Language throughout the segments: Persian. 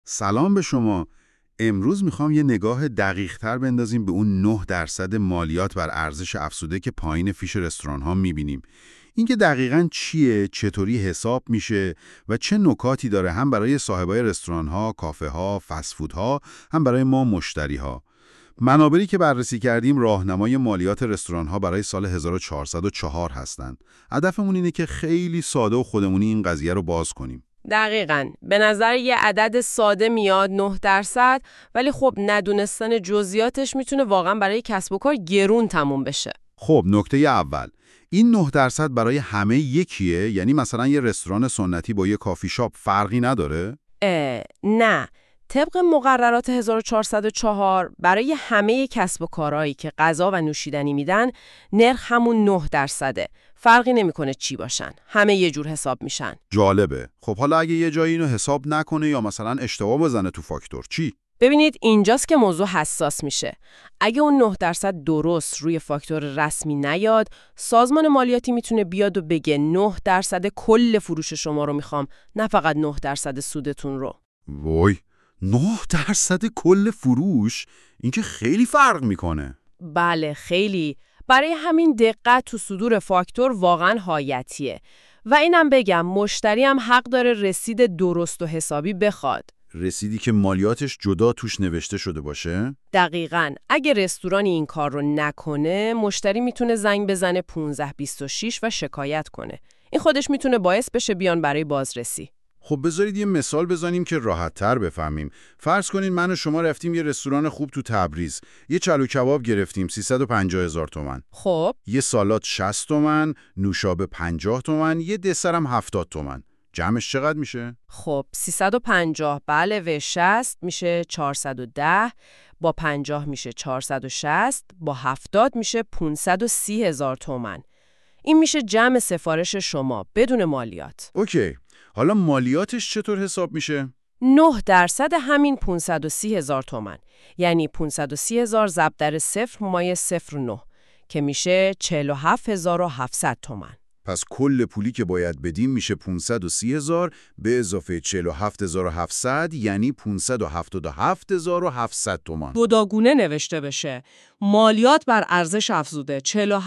سلام به شما. امروز میخوام یه نگاه دقیق‌تر بندازیم به اون 9% مالیات بر ارزش افزوده که پایین فیش رستوران‌ها می‌بینیم. این که دقیقاً چیه، چطوری حساب میشه و چه نکاتی داره هم برای صاحبای رستوران‌ها، کافه‌ها، فست‌فودها، هم برای ما مشتری‌ها. منابعی که بررسی کردیم راهنمای مالیات رستوران‌ها برای سال 1404 هستند. هدفمون اینه که خیلی ساده و خودمونی این قضیه رو باز کنیم. دقیقاً. به نظر یه عدد ساده میاد 9%، ولی خب ندونستن جزئیاتش میتونه واقعاً برای کسب و کار گرون تموم بشه. خب نکته اول، این 9% برای همه یکیه؟ یعنی مثلا یه رستوران سنتی با یه کافی شاپ فرقی نداره؟ نه. طبق مقررات 1404 برای همه کسب و کارهایی که غذا و نوشیدنی میدن نرخ همون 9%. فرقی نمیکنه چی باشن. همه یه جور حساب میشن. جالبه. خب حالا اگه یه جایی اینو حساب نکنه یا مثلا اشتباه بزنه تو فاکتور چی؟ ببینید اینجاست که موضوع حساس میشه. اگه اون 9% درست روی فاکتور رسمی نیاد، سازمان مالیاتی میتونه بیاد و بگه 9% کل فروش شما رو میخوام، نه فقط 9% سودتون رو. وای، 9% کل فروش؟ این که خیلی فرق میکنه. بله خیلی. برای همین دقت تو صدور فاکتور واقعا حیاتیه. و اینم بگم مشتری هم حق داره رسید درست و حسابی بخواد. رسیدی که مالیاتش جدا توش نوشته شده باشه؟ دقیقاً. اگه رستورانی این کار رو نکنه، مشتری میتونه زنگ بزنه 1526 و شکایت کنه. این خودش میتونه باعث بشه بیان برای بازرسی. خب بذارید یه مثال بزنیم که راحت‌تر بفهمیم. فرض کنین من و شما رفتیم یه رستوران خوب تو تبریز. یه چلو کباب گرفتیم 350,000 تومان. خب یه سالاد 60 تومن، نوشابه 50 تومن، یه دسر هم 70 تومن. جمعش چقدر میشه؟ خب 350 به علاوه 60 میشه 410، با 50 میشه 460، با 70 میشه 530,000 تومان. این میشه جمع سفارش شما بدون مالیات. اوکی. حالا مالیاتش چطور حساب میشه؟ 9% همین 530,000 تومان. یعنی 530,000 ضرب در 0.09 که میشه 47,700 تومان. پس کل پولی که باید بدیم میشه 530,000 به اضافه 47,700 یعنی 577,700 تومان. دوداگونه نوشته بشه. مالیات بر ارزش افزوده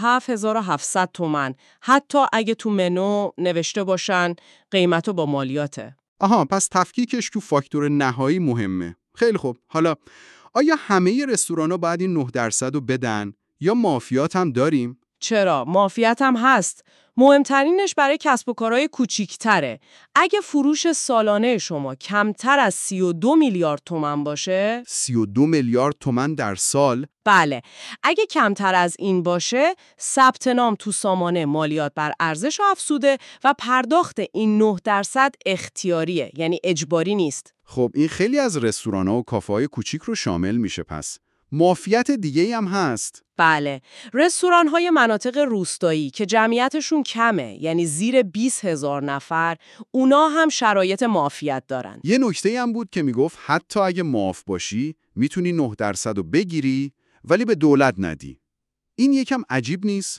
47,700 تومان. حتی اگه تو منو نوشته باشن قیمتو با مالیاته. آها، پس تفکیکش تو فاکتور نهایی مهمه. خیلی خوب. حالا آیا همه رستورانا باید این 9% رو بدن یا معافیات هم داریم؟ چرا؟ معافیت هم هست. مهمترینش برای کسب و کارهای کوچیک‌تره. اگه فروش سالانه شما کمتر از 32 میلیارد تومان باشه، 32 میلیارد تومان در سال؟ بله. اگه کمتر از این باشه، ثبت نام تو سامانه مالیات بر ارزش افزوده و پرداخت این 9% اختیاریه، یعنی اجباری نیست. خب این خیلی از رستورانا و کافه‌های کوچیک رو شامل میشه پس. معافیت دیگه‌ای هم هست؟ بله، رستوران‌های مناطق روستایی که جمعیتشون کمه، یعنی زیر 20,000 نفر، اونا هم شرایط معافیت دارن. یه نکته هم بود که میگفت حتی اگه معاف باشی میتونی 9% رو بگیری ولی به دولت ندی. این یکم عجیب نیست؟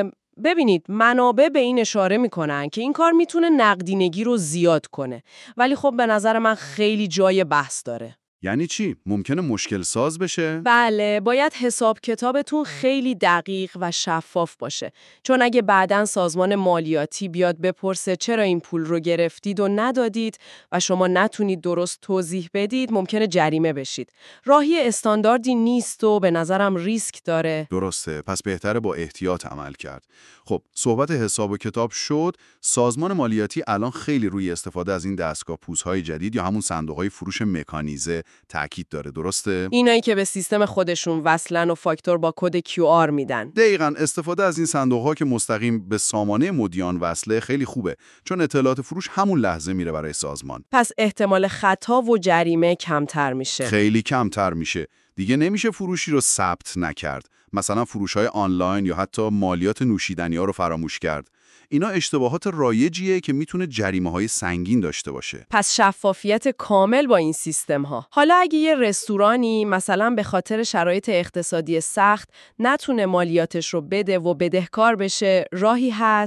ببینید منابع به این اشاره میکنن که این کار میتونه نقدینگی رو زیاد کنه، ولی خب به نظر من خیلی جای بحث داره. یعنی چی؟ ممکنه مشکل ساز بشه؟ بله، باید حساب کتابتون خیلی دقیق و شفاف باشه. چون اگه بعداً سازمان مالیاتی بیاد بپرسه چرا این پول رو گرفتید و ندادید و شما نتونید درست توضیح بدید، ممکنه جریمه بشید. راهی استانداردی نیست و به نظرم ریسک داره. درسته، پس بهتره با احتیاط عمل کرد. خب، صحبت حساب و کتاب شد. سازمان مالیاتی الان خیلی روی استفاده از این دستگاه پوزهای جدید یا همون صندوق‌های فروش مکانیزه تاکید داره، درسته؟ اینایی که به سیستم خودشون وصلن و فاکتور با کد QR میدن. دقیقاً استفاده از این صندوق‌ها که مستقیم به سامانه مدیان وصله خیلی خوبه، چون اطلاعات فروش همون لحظه میره برای سازمان. پس احتمال خطا و جریمه کمتر میشه. خیلی کمتر میشه. دیگه نمیشه فروشی رو ثبت نکرد. مثلا فروش‌های آنلاین یا حتی مالیات نوشیدنی‌ها رو فراموش کرد. اینا اشتباهات رایجیه که میتونه جریمه‌های سنگین داشته باشه. پس شفافیت کامل با این سیستم ها. حالا اگه یه رستورانی مثلا به خاطر شرایط اقتصادی سخت نتونه مالیاتش رو بده و بدهکار بشه، راهی هست؟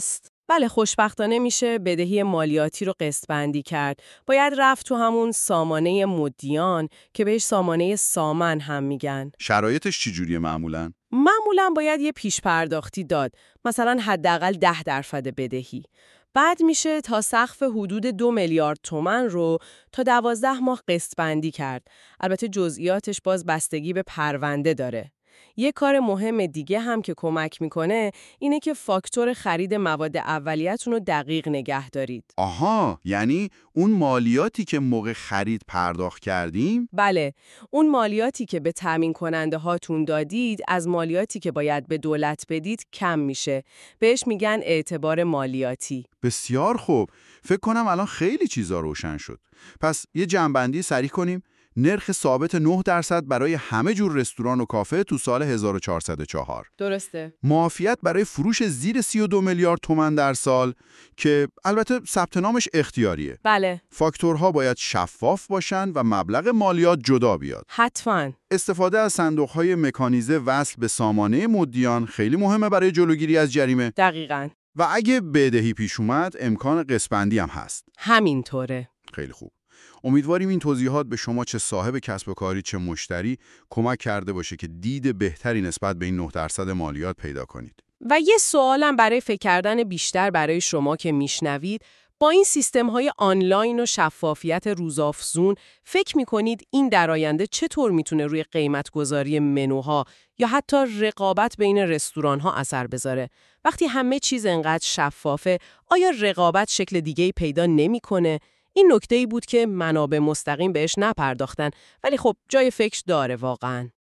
بله، خوشبختانه میشه بدهی مالیاتی رو قسط بندی کرد. باید رفت تو همون سامانه مدیان که بهش سامانه سامن هم میگن. شرایطش چجوریه معمولاً؟ معمولا باید یه پیش پرداختی داد، مثلا حداقل 10% بدهی. بعد میشه تا سقف حدود 2 میلیارد تومان رو تا 12 ماه قسط بندی کرد. البته جزئیاتش باز بستگی به پرونده داره. یه کار مهم دیگه هم که کمک میکنه اینه که فاکتور خرید مواد اولیه‌تون رو دقیق نگه دارید. آها، یعنی اون مالیاتی که موقع خرید پرداخت کردیم؟ بله، اون مالیاتی که به تامین کننده هاتون دادید از مالیاتی که باید به دولت بدید کم میشه. بهش میگن اعتبار مالیاتی. بسیار خوب. فکر کنم الان خیلی چیزا روشن شد. پس یه جمع‌بندی سریع کنیم. نرخ ثابت 9% برای همه جور رستوران و کافه تو سال 1404. درسته. معافیت برای فروش زیر 32 میلیارد تومان در سال که البته ثبت نامش اختیاریه. بله. فاکتورها باید شفاف باشن و مبلغ مالیات جدا بیاد. حتماً. استفاده از صندوق‌های مکانیزه وصل به سامانه مدیان خیلی مهمه برای جلوگیری از جریمه. دقیقاً. و اگه بدهی پیش اومد امکان قسط‌بندی هم هست. همینطوره. خیلی خوب. امیدواریم این توضیحات به شما چه صاحب کسب و کاری چه مشتری کمک کرده باشه که دید بهتری نسبت به این 9% مالیات پیدا کنید. و یه سوالم برای فکر کردن بیشتر برای شما که میشنوید، با این سیستم‌های آنلاین و شفافیت روزافزون فکر می‌کنید این در آینده چطور میتونه روی قیمت‌گذاری منوها یا حتی رقابت بین رستوران‌ها اثر بذاره؟ وقتی همه چیز انقدر شفافه، آیا رقابت شکل دیگه‌ای پیدا نمی‌کنه؟ این نکته‌ای بود که منابع مستقیم بهش نپرداختن، ولی خب جای فکر داره واقعاً.